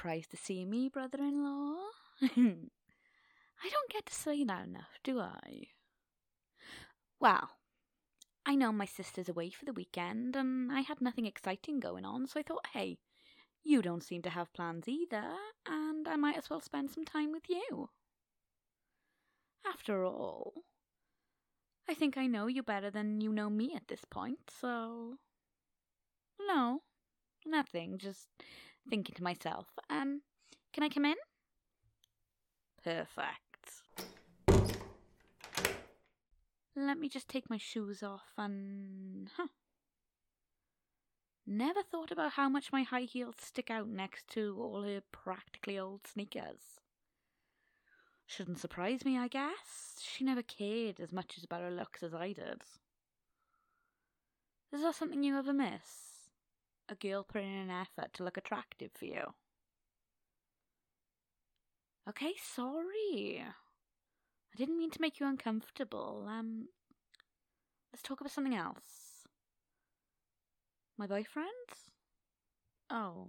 surprised to see me, brother-in-law? I don't get to say that enough, do I? Well, I know my sister's away for the weekend, and I had nothing exciting going on, so I thought, hey, you don't seem to have plans either, and I might as well spend some time with you. After all, I think I know you better than you know me at this point, so... No, nothing, just thinking to myself. Can I come in? Perfect. Let me just take my shoes off and... Never thought about how much my high heels stick out next to all her practically old sneakers. Shouldn't surprise me, I guess. She never cared as much about her looks as I did. Is that something you ever miss? A girl putting in an effort to look attractive for you? Okay, sorry. I didn't mean to make you uncomfortable. Let's talk about something else. My boyfriend? Oh,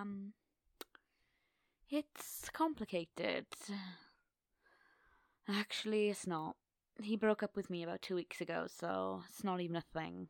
it's complicated. Actually, it's not. He broke up with me about 2 weeks ago, so it's not even a thing.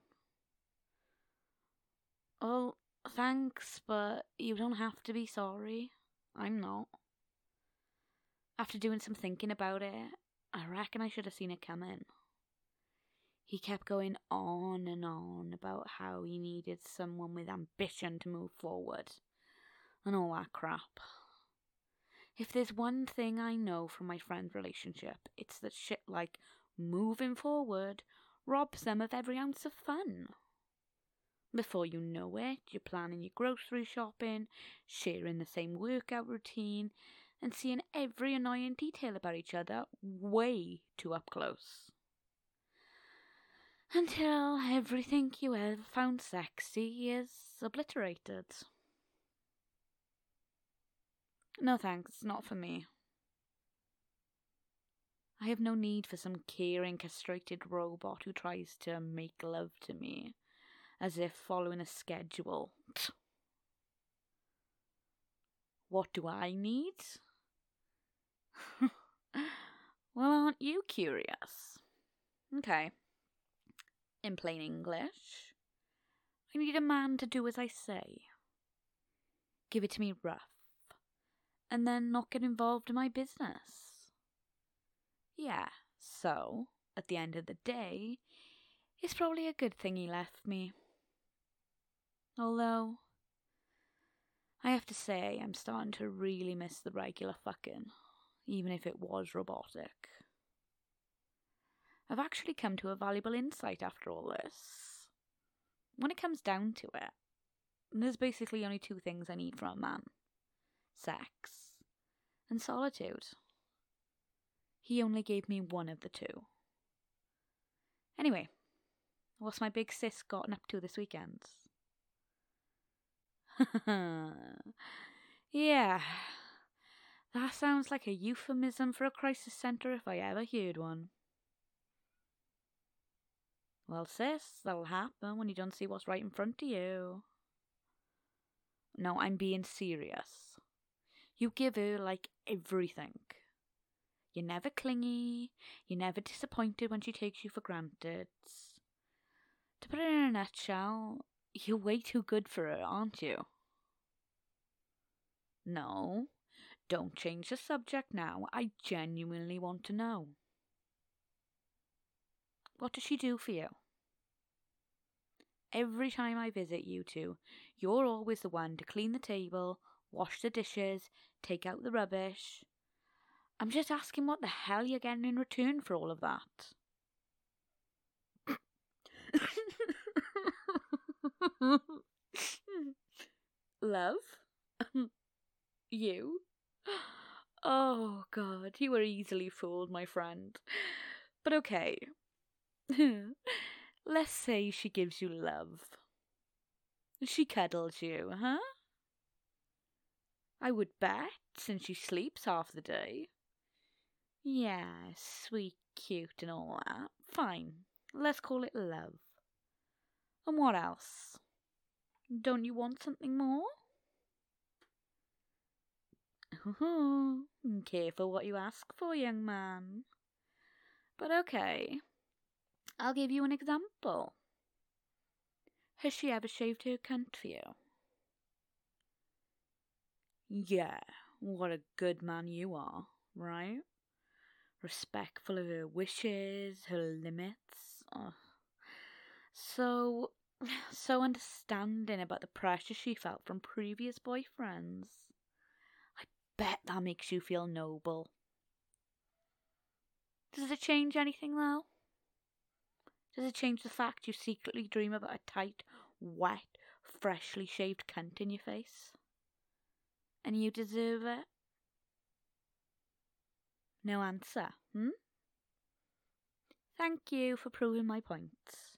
Well, thanks, but you don't have to be sorry. I'm not. After doing some thinking about it, I reckon I should have seen it coming. He kept going on and on about how he needed someone with ambition to move forward, and all that crap. If there's one thing I know from my friend's relationship, it's that shit like moving forward robs them of every ounce of fun. Before you know it, you're planning your grocery shopping, sharing the same workout routine, and seeing every annoying detail about each other way too up close. Until everything you ever found sexy is obliterated. No thanks, not for me. I have no need for some caring, castrated robot who tries to make love to me, as if following a schedule. What do I need? Well, aren't you curious? Okay. In plain English, I need a man to do as I say. Give it to me rough, and then not get involved in my business. Yeah, so, at the end of the day, it's probably a good thing he left me. Although, I have to say, I'm starting to really miss the regular fucking, even if it was robotic. I've actually come to a valuable insight after all this. When it comes down to it, there's basically only 2 things I need from a man. Sex and solitude. He only gave me one of the 2. Anyway, what's my big sis gotten up to this weekend? Yeah, that sounds like a euphemism for a crisis centre if I ever heard one. Well, sis, that'll happen when you don't see what's right in front of you. No, I'm being serious. You give her, like, everything. You're never clingy, you're never disappointed when she takes you for granted. To put it in a nutshell, you're way too good for her, aren't you? No, don't change the subject now. I genuinely want to know. What does she do for you? Every time I visit you 2, you're always the one to clean the table, wash the dishes, take out the rubbish. I'm just asking what the hell you're getting in return for all of that. Love? You? Oh, God, you were easily fooled, my friend. But okay. Let's say she gives you love. She cuddles you, huh? I would bet, since she sleeps half the day. Yeah, sweet, cute and all that. Fine, let's call it love. And what else? Don't you want something more? Careful what you ask for, young man. But okay, I'll give you an example. Has she ever shaved her cunt for you? Yeah, what a good man you are, right? Respectful of her wishes, her limits. Oh. So understanding about the pressure she felt from previous boyfriends. I bet that makes you feel noble. Does it change anything, though? Does it change the fact you secretly dream about a tight, wet, freshly shaved cunt in your face? And you deserve it? No answer, Thank you for proving my points.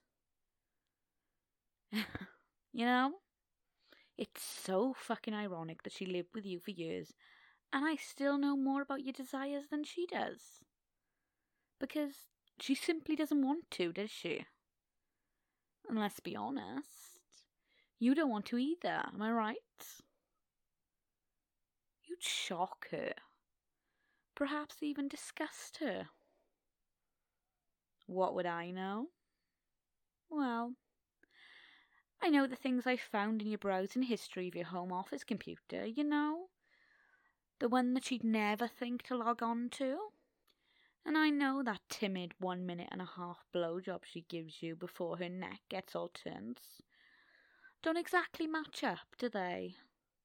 You know, it's so fucking ironic that she lived with you for years and I still know more about your desires than she does. Because she simply doesn't want to, does she? And let's be honest, you don't want to either, am I right? You'd shock her. Perhaps even disgust her. What would I know? Well, I know the things I found in your browsing history of your home office computer, you know? The one that she'd never think to log on to. And I know that timid 1.5-minute blowjob she gives you before her neck gets all tense don't exactly match up, do they?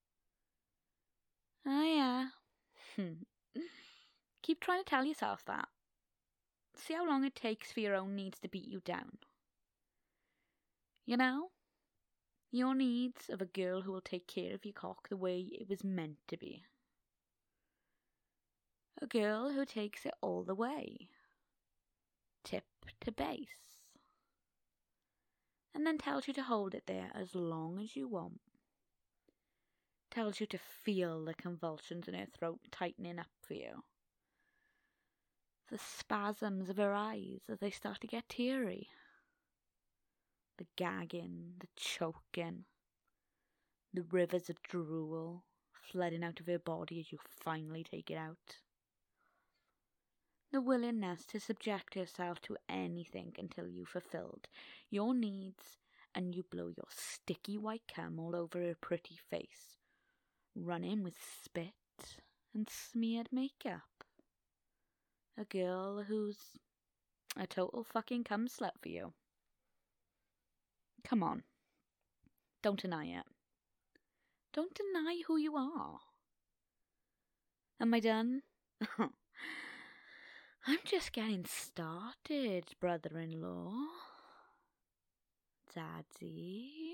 Oh yeah. Keep trying to tell yourself that. See how long it takes for your own needs to beat you down. You know? Your needs of a girl who will take care of your cock the way it was meant to be. A girl who takes it all the way. Tip to base. And then tells you to hold it there as long as you want. Tells you to feel the convulsions in her throat tightening up for you. The spasms of her eyes as they start to get teary. The gagging, the choking. The rivers of drool flooding out of her body as you finally take it out. The willingness to subject herself to anything until you fulfilled your needs and you blow your sticky white cum all over her pretty face, running with spit and smeared makeup. A girl who's a total fucking cum slut for you. Come on, don't deny it. Don't deny who you are. Am I done? I'm just getting started, brother-in-law. Daddy.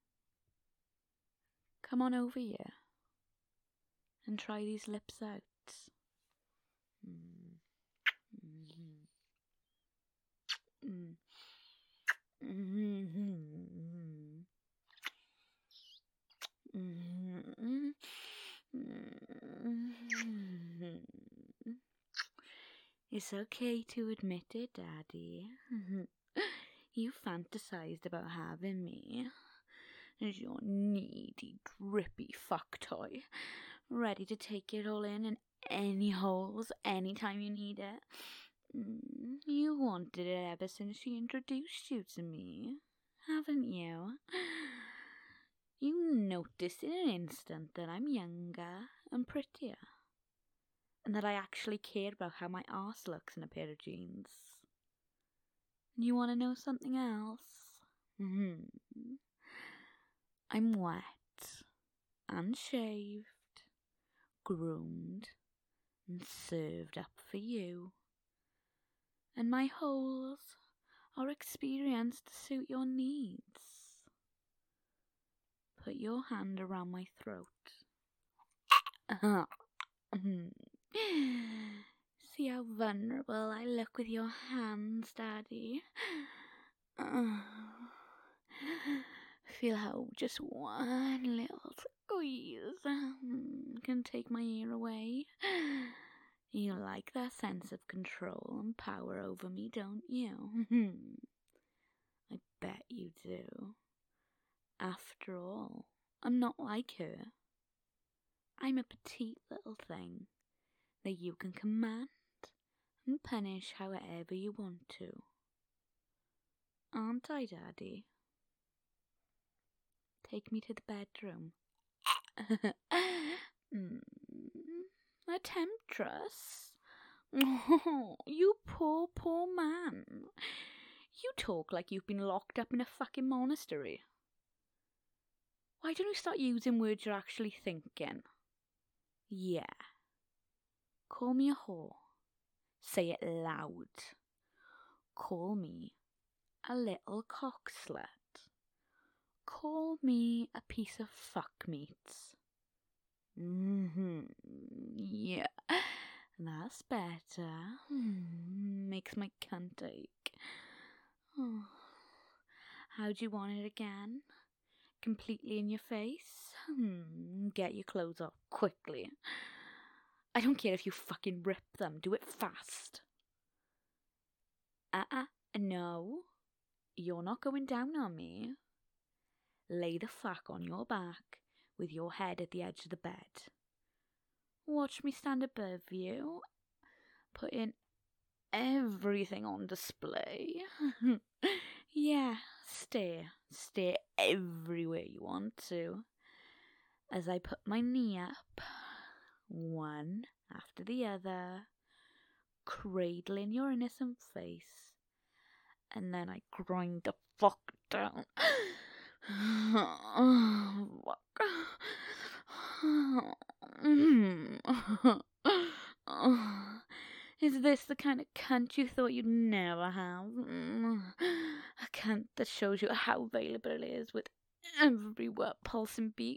Come on over here and try these lips out. It's okay to admit it, Daddy. You fantasized about having me as your needy, drippy fuck toy, ready to take it all in any holes anytime you need it. You wanted it ever since she introduced you to me, haven't you? You noticed in an instant that I'm younger and prettier, and that I actually care about how my arse looks in a pair of jeans. You want to know something else? I'm wet, unshaved, groomed, and served up for you. And my holes are experienced to suit your needs. Put your hand around my throat. See how vulnerable I look with your hands, Daddy. Feel how just one little squeeze can take my ear away. You like that sense of control and power over me, don't you? I bet you do. After all, I'm not like her. I'm a petite little thing that you can command and punish however you want to. Aren't I, Daddy? Take me to the bedroom. A temptress? Oh, you poor, poor man. You talk like you've been locked up in a fucking monastery. Why don't you start using words you're actually thinking? Yeah. Call me a whore. Say it loud. Call me a little cock slut. Call me a piece of fuck meat. Yeah. That's better. Makes my cunt ache. Oh. How do you want it again? Completely in your face? Get your clothes off quickly. I don't care if you fucking rip them. Do it fast. No. You're not going down on me. Lay the fuck on your back with your head at the edge of the bed. Watch me stand above you, putting everything on display. Yeah, stare everywhere you want to, as I put my knee up, one after the other, cradling your innocent face, and then I grind the fuck down. Fuck. Is this the kind of cunt you thought you'd never have? A cunt that shows you how available it is with every pulsing beat.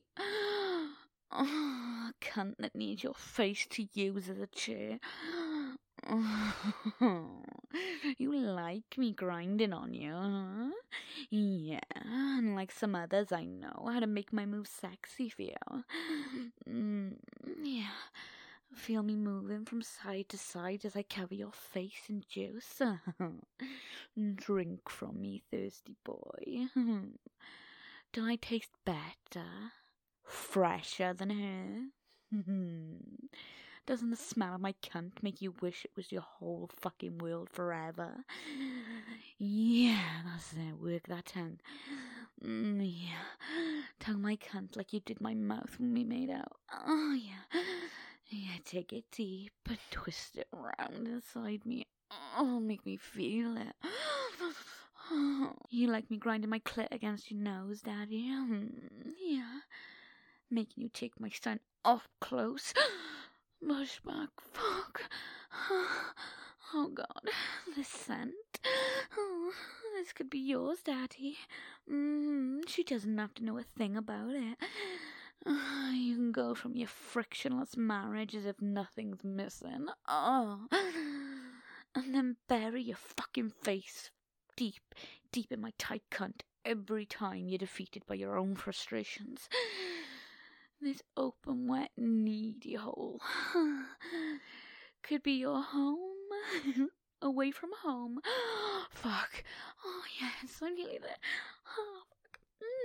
A cunt that needs your face to use as a chair. You like me grinding on you, huh? Yeah, and like some others, I know how to make my moves sexy for you. Yeah, feel me moving from side to side as I cover your face in juice. Drink from me, thirsty boy. Don't I taste better? Fresher than her? Doesn't the smell of my cunt make you wish it was your whole fucking world forever? Yeah, that's it. Work that tongue. Yeah. Tongue my cunt like you did my mouth when we made out. Oh, yeah. Yeah, take it deep and twist it round inside me. Oh, make me feel it. You like me grinding my clit against your nose, Daddy? Yeah. Making you take my son up close. Push back, fuck. Oh God, the scent. Oh, this could be yours, Daddy. She doesn't have to know a thing about it. You can go from your frictionless marriage as if nothing's missing. Oh, and then bury your fucking face deep in my tight cunt every time you're defeated by your own frustrations. This open, wet, needy hole could be your home, away from home. Fuck. Oh, yes, I'm nearly there. Oh, fuck.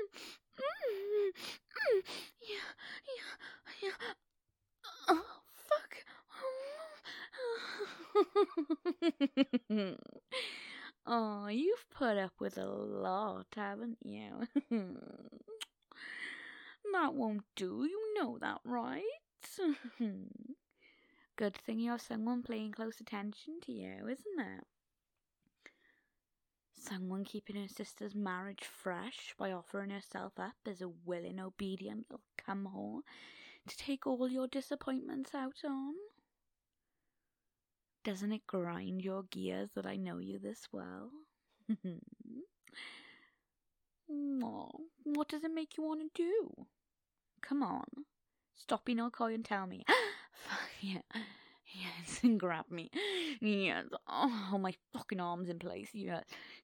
Yeah. Oh, fuck. Oh, you've put up with a lot, haven't you? That won't do, you know that, right? Good thing you have someone paying close attention to you, isn't it? Someone keeping her sister's marriage fresh by offering herself up as a willing, obedient little cum-whore to take all your disappointments out on. Doesn't it grind your gears that I know you this well? Oh, what does it make you want to do? Come on, stop being all coy and tell me. Yeah. Yes, and grab me. Yes. Oh, my fucking arms in place. Yes.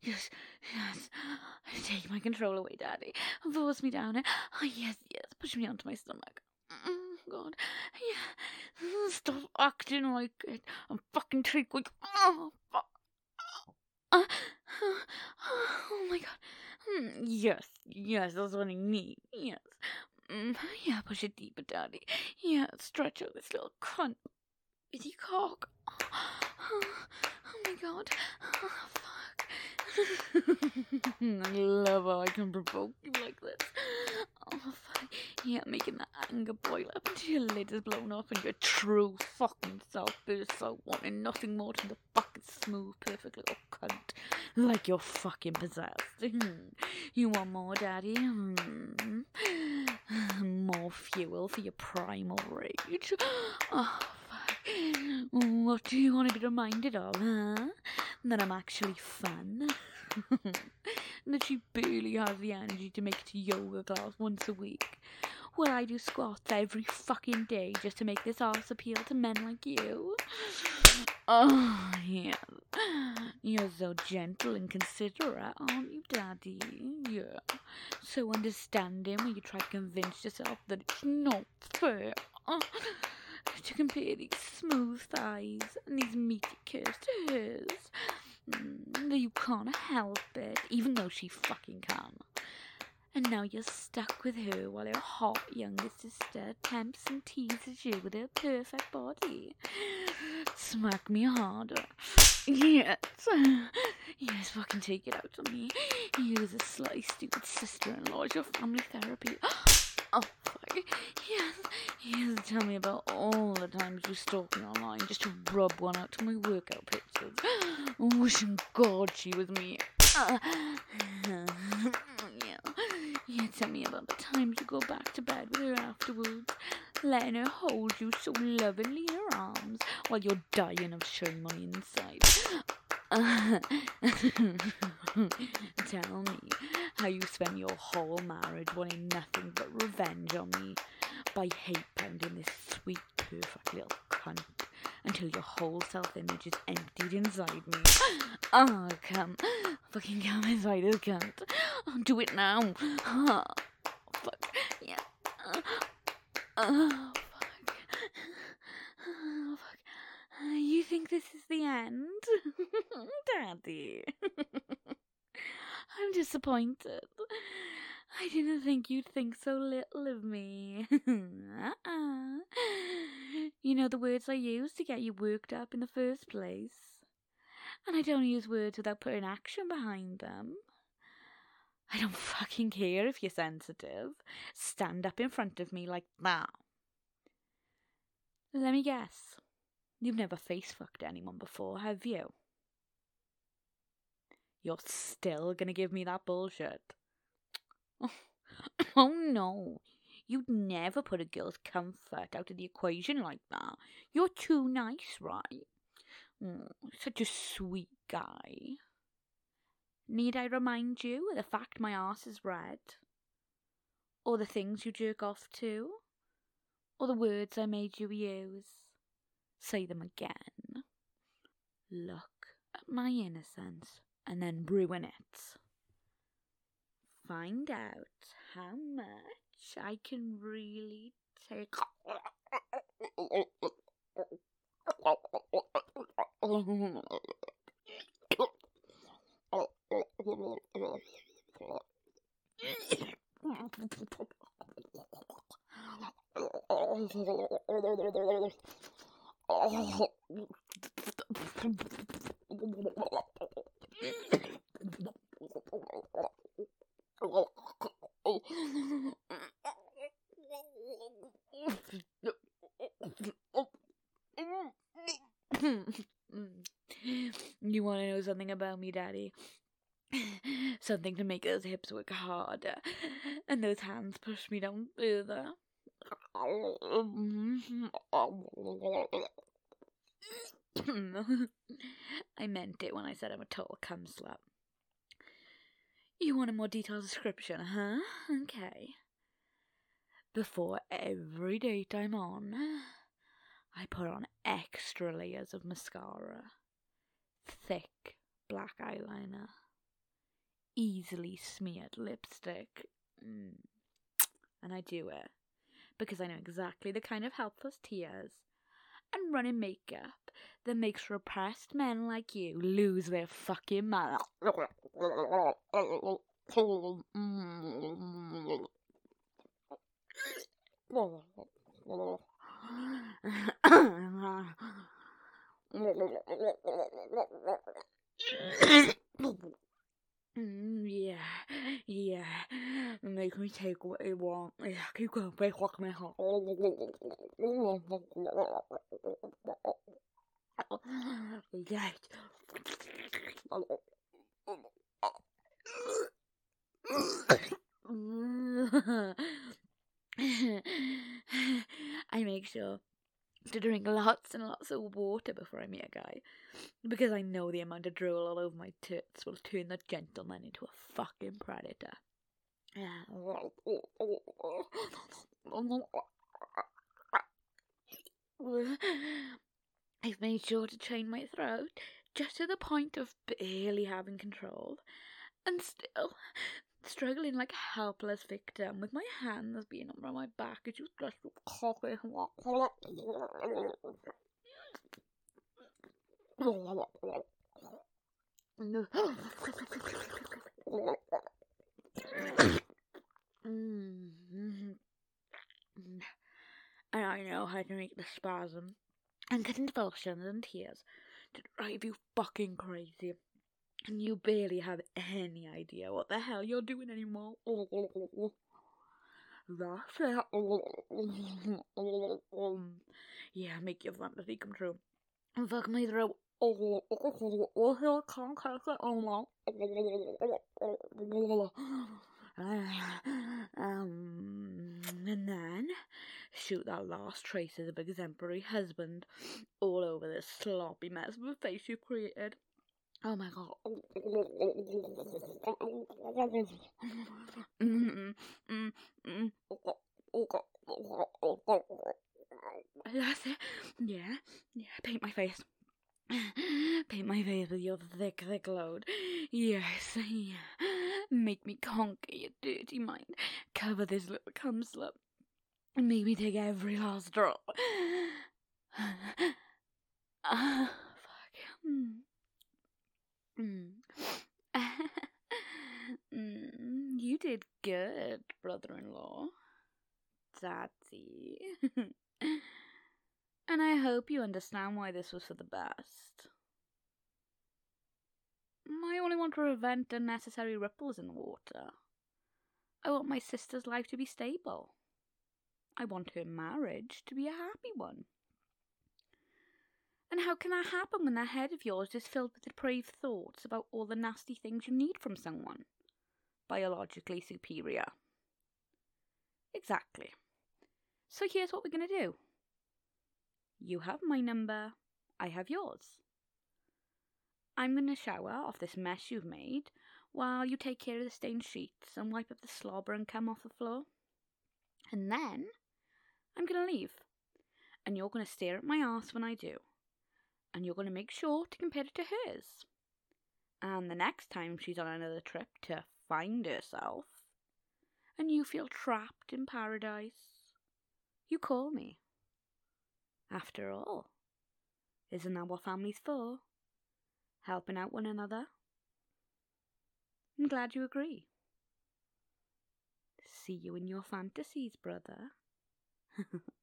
Take my control away, Daddy. Force me down. Oh, yes. Push me onto my stomach. God. Yeah. Stop acting like it. I'm fucking take like. Oh, fuck. Oh my God. Yes, that's what I need. Yes. Yeah, push it deeper, Daddy. Yeah, stretch out this little cunt with your cock. Oh my God. Oh, fuck. I love how I can provoke you like this. Oh, fuck. Yeah, making that anger boil up until your lid is blown off and your true fucking self bursts out, wanting nothing more than the fucking smooth, perfect little cunt. Like you're fucking possessed. You want more, Daddy? More fuel for your primal rage. Oh, fuck. What do you want to be reminded of, huh? That I'm actually fun? That she barely has the energy to make it to yoga class once a week? Well, I do squats every fucking day just to make this arse appeal to men like you. Oh, yeah. You're so gentle and considerate, aren't you, Daddy? Yeah. So understanding when you try to convince yourself that it's not fair to compare these smooth thighs and these meaty curves to hers. That you can't help it, even though she fucking can. And now you're stuck with her while her hot younger sister tempts and teases you with her perfect body. Smack me harder. Yes. Yes, fucking take it out on me. Use a sly, stupid sister-in-law as your family therapy. Oh, fuck. Yes. Yes, tell me about all the times you stalked me online just to rub one out to my workout pictures. Wishing God she was me. Yeah, tell me about the times you go back to bed with her afterwards, letting her hold you so lovingly in her arms while you're dying of shame on the inside. Tell me how you spend your whole marriage wanting nothing but revenge on me by hate pounding this sweet, perfect little cunt until your whole self-image is emptied inside me. Oh, fucking come inside this cunt. Oh, do it now. Oh, fuck. Yeah. Oh, fuck. Oh, fuck. You think this is the end? Daddy. I'm disappointed. I didn't think you'd think so little of me. You know the words I use to get you worked up in the first place. And I don't use words without putting action behind them. I don't fucking care if you're sensitive. Stand up in front of me like that. Let me guess. You've never face-fucked anyone before, have you? You're still gonna give me that bullshit? Oh no. You'd never put a girl's comfort out of the equation like that. You're too nice, right? Such a sweet guy. Need I remind you of the fact my arse is red? Or the things you jerk off to? Or the words I made you use? Say them again. Look at my innocence and then ruin it. Find out how much I can really take. You want to know something about me, Daddy? Something to make those hips work harder and those hands push me down further. I meant it when I said I'm a total cum slut. You want a more detailed description, huh? Okay. Before every date I'm on, I put on extra layers of mascara, thick black eyeliner, easily smeared lipstick, and I do it because I know exactly the kind of helpless tears and running makeup that makes repressed men like you lose their fucking mind. Yeah. Make me take what you want. Yeah, keep going, break walk my heart. Yes. I make sure to drink lots and lots of water before I meet a guy, because I know the amount of drool all over my tits will turn the gentleman into a fucking predator. I've made sure to train my throat just to the point of barely having control, and still struggling like a helpless victim with my hands being up around my back as you just cocky. And I know how to make the spasm and convulsions and tears to drive you fucking crazy. And you barely have any idea what the hell you're doing anymore. That's it. Yeah, make your fantasy come true. Fuck my throat. Can't catch it all. And then shoot that last traces of exemplary husband all over this sloppy mess of a face you created. Oh my god. That's it. Yeah. Paint my face. Paint my face with your thick load. Yes, yeah. Make me conquer your dirty mind. Cover this little cum slip. And make me take every last drop. Fuck. You did good, brother-in-law. Daddy. And I hope you understand why this was for the best. I only want to prevent unnecessary ripples in the water. I want my sister's life to be stable. I want her marriage to be a happy one. And how can that happen when that head of yours is filled with depraved thoughts about all the nasty things you need from someone biologically superior? Exactly. So here's what we're going to do. You have my number, I have yours. I'm going to shower off this mess you've made while you take care of the stained sheets and wipe up the slobber and cum off the floor. And then I'm going to leave. And you're going to stare at my ass when I do. And you're going to make sure to compare it to hers. And the next time she's on another trip to find herself, and you feel trapped in paradise, you call me. After all, isn't that what family's for? Helping out one another? I'm glad you agree. See you in your fantasies, brother.